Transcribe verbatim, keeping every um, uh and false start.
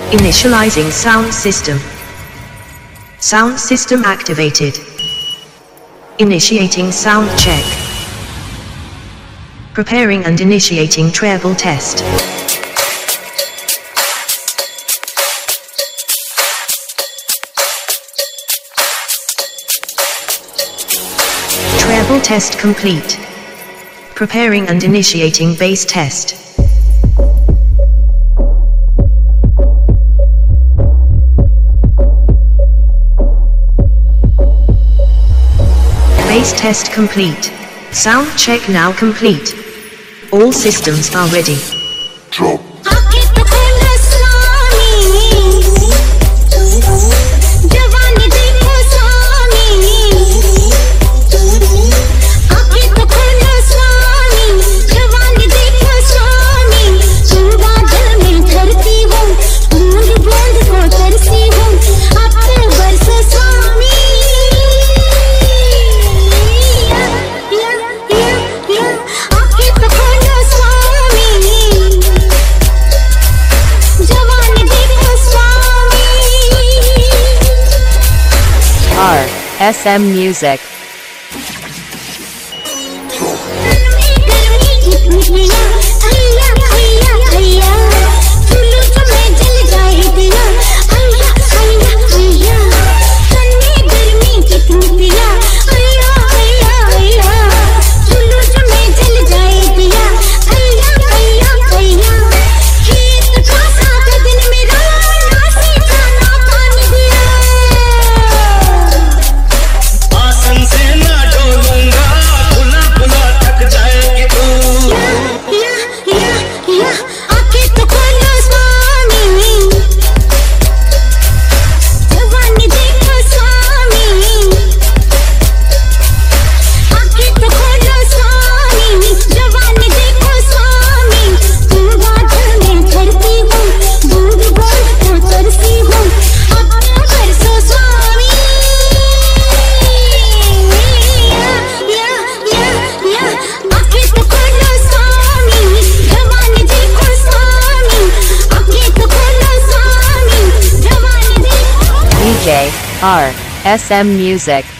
Initializing sound system. Sound system activated. Initiating sound check. Preparing and initiating treble test. Treble test complete. Preparing and initiating bass test. Bass test complete. Sound check now complete. All systems are ready. Drop. S M Music. R S M Music.